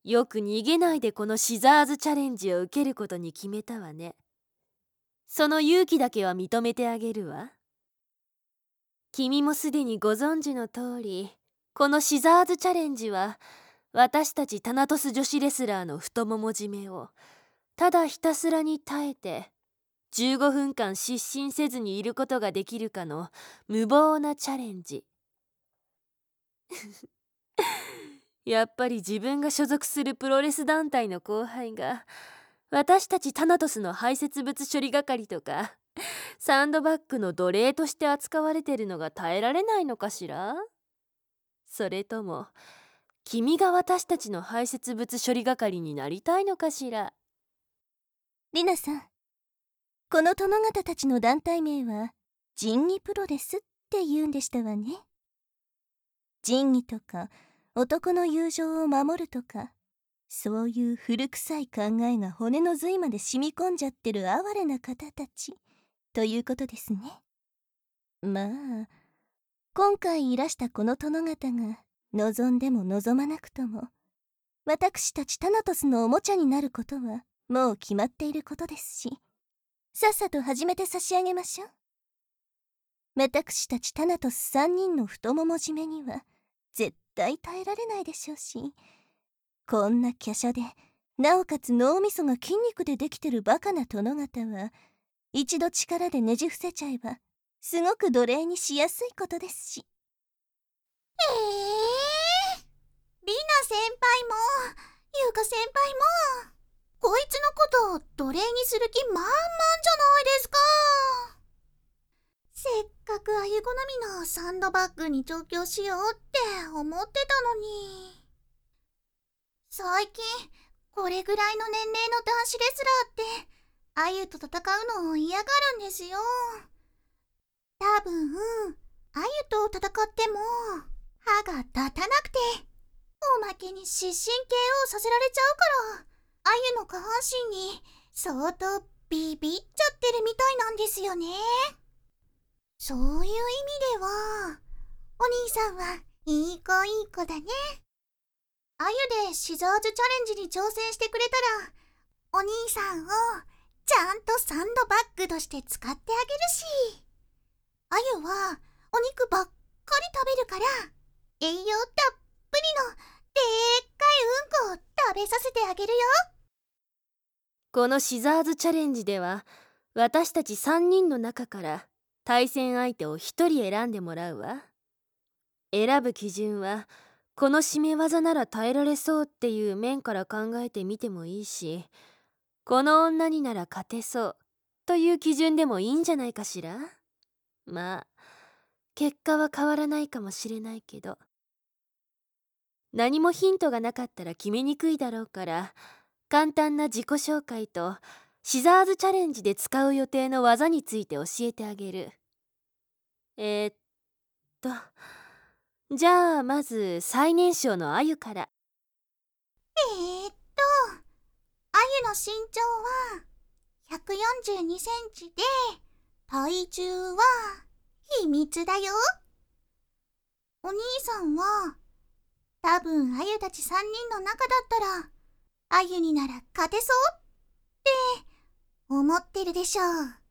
よく逃げないでこのシザーズチャレンジを受けることに決めたわね。その勇気だけは認めてあげるわ。君もすでにご存知の通り、このシザーズチャレンジは私たちタナトス女子レスラーの太もも締めをただひたすらに耐えて15分間失神せずにいることができるかの無謀なチャレンジ。やっぱり自分が所属するプロレス団体の後輩が私たちタナトスの排泄物処理係とかサンドバッグの奴隷として扱われてるのが耐えられないのかしら。それとも君が私たちの排泄物処理係になりたいのかしら。 リナさん、この殿方たちの団体名は仁義プロレスって言うんでしたわね。仁義とか男の友情を守るとか、そういう古臭い考えが骨の髄まで染み込んじゃってる哀れな方たちということですね。まあ今回いらしたこの殿方が望んでも望まなくとも、私たちタナトスのおもちゃになることはもう決まっていることですし、さっさと始めて差し上げましょう。私たちタナトス3人の太もも締めには絶対耐えられないでしょうし、こんな華奢でなおかつ脳みそが筋肉でできてるバカな殿方は一度力でねじ伏せちゃえばすごく奴隷にしやすいことですし。 リナ先輩も優香先輩もこいつのことを奴隷にする気満々じゃないですか。せっかくあゆ好みのサンドバッグに調教しようって思ってたのに、最近これぐらいの年齢の男子レスラーってあゆと戦うのを嫌がるんですよ。多分あゆと戦っても歯が立たなくて、おまけに失神 KO させられちゃうから、あゆの下半身に相当ビビっちゃってるみたいなんですよね。そういう意味ではお兄さんはいい子いい子だね。あゆでシザーズチャレンジに挑戦してくれたら、お兄さんをちゃんとサンドバッグとして使ってあげるし、あゆはお肉ばっかり食べるから栄養たっぷりのでっかいうんこを食べさせてあげるよ。 このシザーズチャレンジでは私たち3人の中から対戦相手を1人選んでもらうわ。選ぶ基準はこの締め技なら耐えられそうっていう面から考えてみてもいいし、この女になら勝てそうという基準でもいいんじゃないかしら。まあ結果は変わらないかもしれないけど、何もヒントがなかったら決めにくいだろうから、簡単な自己紹介とシザーズチャレンジで使う予定の技について教えてあげる。じゃあまず最年少のあゆから。 あゆの身長は142センチで、体重は秘密だよ。お兄さんは多分あゆたち3人の中だったらあゆになら勝てそうって思ってるでしょう。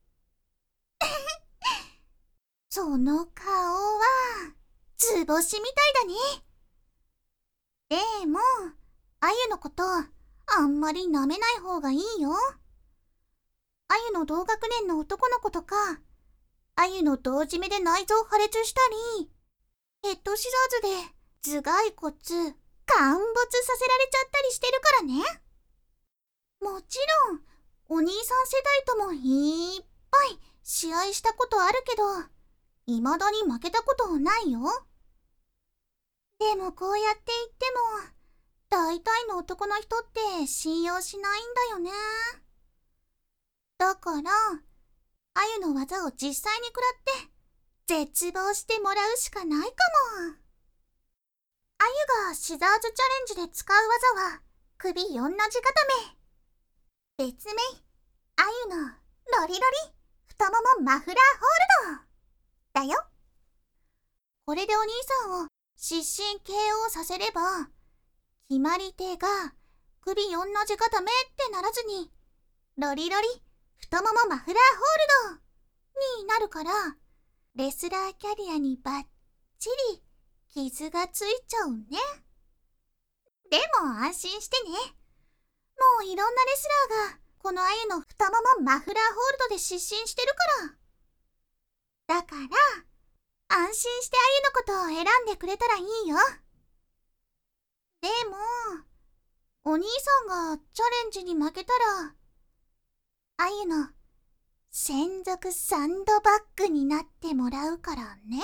その顔は図星みたいだね。でもあゆのことあんまり舐めない方がいいよ。あゆの同学年の男の子とか、あゆの同締めで内臓破裂したり、ヘッドシザーズで頭蓋骨陥没させられちゃったりしてるからね。もちろんお兄さん世代ともいっぱい試合したことあるけど、未だに負けたことないよ。でもこうやって言っても大体の男の人って信用しないんだよね。だからあゆの技を実際に食らって絶望してもらうしかないかも。あゆがシザーズチャレンジで使う技は首4の字固め、別名あゆのロリロリ太ももマフラーホールドだよ。これでお兄さんを失神 KO させれば、決まり手が首同じがダメってならずに、ロリロリ太ももマフラーホールドになるから、レスラーキャリアにバッチリ傷がついちゃうね。でも安心してね。もういろんなレスラーがこのあゆの太ももマフラーホールドで失神してるから。だから安心してあゆのことを選んでくれたらいいよ。でもお兄さんがチャレンジに負けたら、あゆの専属サンドバッグになってもらうからね。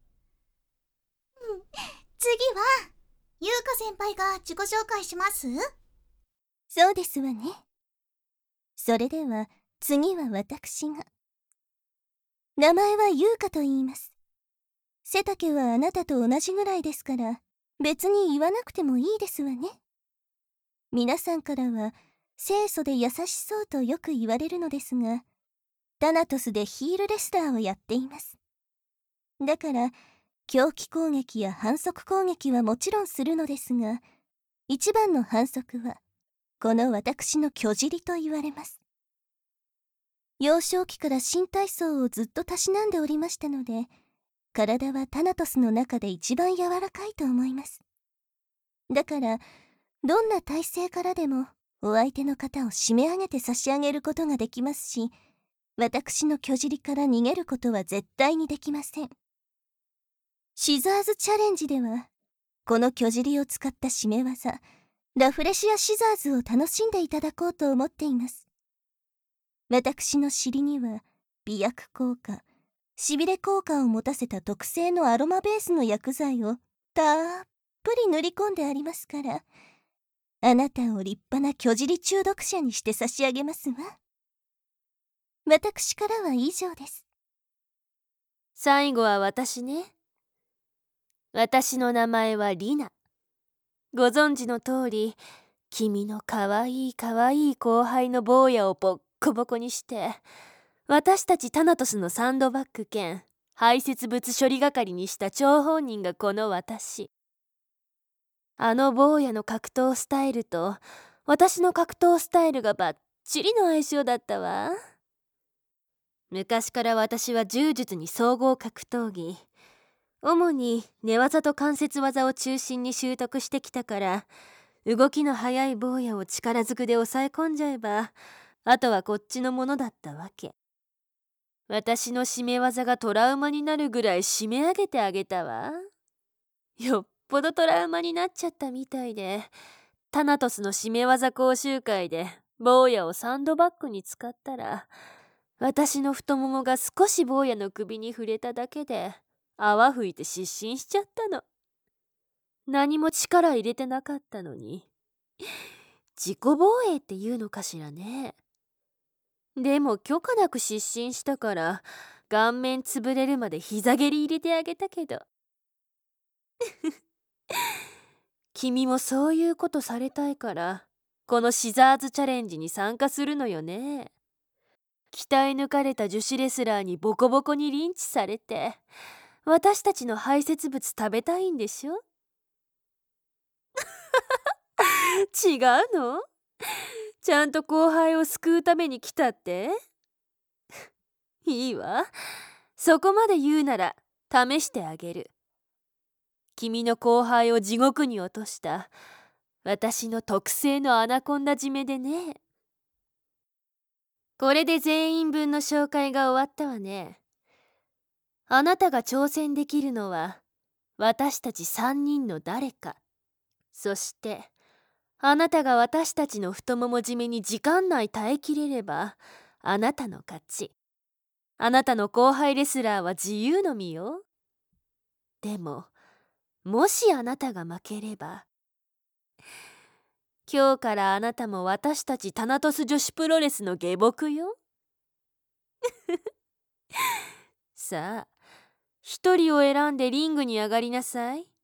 次は優香先輩が自己紹介します？ そうですわね。それでは次は私が。名前は優香と言います。背丈はあなたと同じぐらいですから、別に言わなくてもいいですわね。皆さんからは清楚で優しそうとよく言われるのですが、タナトスでヒールレスラーをやっています。だから狂気攻撃や反則攻撃はもちろんするのですが、一番の反則はこの私の虚尻と言われます。幼少期から新体操をずっとたしなんでおりましたので、体はタナトスの中で一番柔らかいと思います。だからどんな体勢からでもお相手の方を締め上げて差し上げることができますし、私の虚尻から逃げることは絶対にできません。シザーズチャレンジではこの虚尻を使った締め技ラフレシアシザーズを楽しんでいただこうと思っています。私の尻には美薬効果、しびれ効果を持たせた特製のアロマベースの薬剤をたっぷり塗り込んでありますから、あなたを立派な虚尻中毒者にして差し上げますわ。私からは以上です。 最後は私ね。私の名前はリナ。ご存知の通り、君のかわいいかわいい後輩の坊やをボッコボコにして、私たちタナトスのサンドバッグ兼排泄物処理係にした張本人がこの私。あの坊やの格闘スタイルと私の格闘スタイルがバッチリの相性だったわ。昔から私は柔術に総合格闘技、主に寝技と関節技を中心に習得してきたから、動きの速い坊やを力ずくで抑え込んじゃえば、あとはこっちのものだったわけ。私の締め技がトラウマになるぐらい締め上げてあげたわ。よっぽどトラウマになっちゃったみたいで、タナトスの締め技講習会で坊やをサンドバッグに使ったら、私の太ももが少し坊やの首に触れただけで泡吹いて失神しちゃったの。何も力入れてなかったのに。自己防衛っていうのかしらね。でも許可なく失神したから顔面潰れるまで膝蹴り入れてあげたけど君もそういうことされたいからこのシザーズチャレンジに参加するのよね。鍛え抜かれた女子レスラーにボコボコにリンチされて、私たちの排泄物食べたいんでしょ違うの？ちゃんと後輩を救うために来たって？いいわ。そこまで言うなら試してあげる。君の後輩を地獄に落とした私の特製のアナコンダ締めでね。これで全員分の紹介が終わったわね。あなたが挑戦できるのは私たち3人の誰か。そしてあなたが私たちの太もも締めに時間内耐えきれればあなたの勝ち。あなたの後輩レスラーは自由の身よ。でももしあなたが負ければ、今日からあなたも私たちタナトス女子プロレスの下僕よ。さあ、一人を選んでリングに上がりなさい。